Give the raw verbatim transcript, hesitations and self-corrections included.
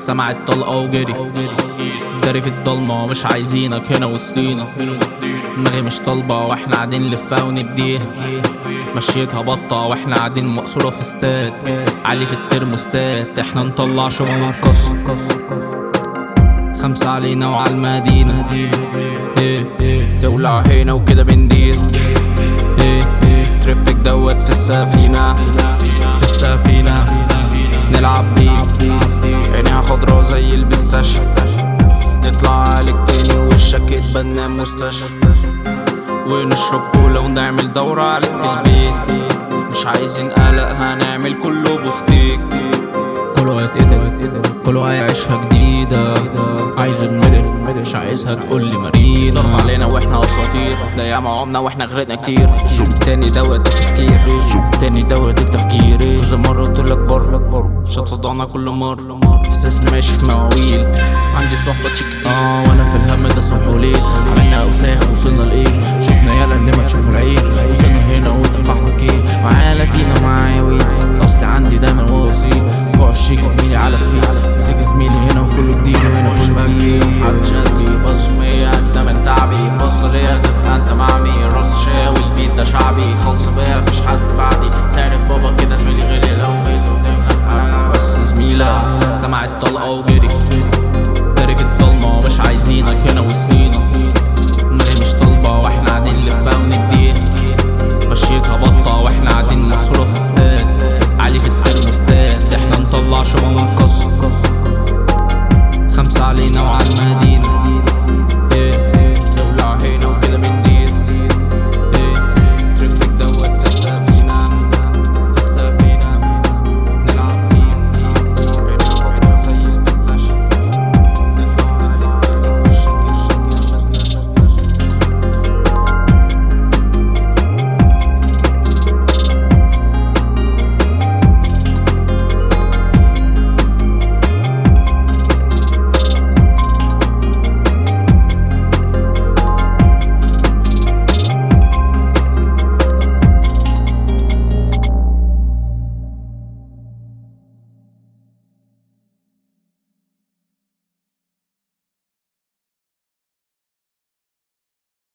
سمع الطلقة وجري داري في الضلمة مش عايزينك هنا وسطينا. دماغي مش طالبة واحنا قاعدين نلفها ونديها. مشيتها بطة واحنا قاعدين مقصورة في استاد عالي في الترموستات. احنا نطلع شبه ونكسر خمسة علينا وعلى المدينة. ايه تولع هنا وكده بندير. ايه تريبك دوت في السفينة في السفينة نلعب بيه. عينيها خضرا زي البستاشيو. نطلع عليك تاني ووشك اتبنى مستشفى. ونشرب كولا ونعمل دورة عليك في البيت. مش عايزين قلق هنعمل كله بفتيك. كله هيتقتل كله هيعيشها جديدة. عايز المدر مش عايزها تقولي مريضة. ضرب علينا واحنا اساطير ضيع معامنا واحنا غرقنا كتير. الجوب تاني دوت ده تفكير. الجوب تاني دوت ده تفكير. كذا مرة قلتلك بره شط صدعنا كل مرة. حاسسني ماشي في مواويل. عندي صحبة تشيك كتير. اه وانا في الهم ده صبح وليل. عملنا اوساخ وصلنا لايه. شفنا يالا اللي ما تشوفوا العين. وصلنا هنا ودفعنا كيه. معايا لاتينا معايا ويد. الاصل عندي دايما وصي. جوع الشيك زميلي على الفيت. سيك زميلي هنا وكله جديد وهنا كله جديد. عالشادي بص مية ده من تعبي. بص ليا تبقى انت مع مين. راس شاوي البيت ده شعبي. خلص بيا مفيش حد بعدي. سارب بابا كده زميلي غلي لو غلي قدامنا تعالى. بس زميلة سمع الطلقة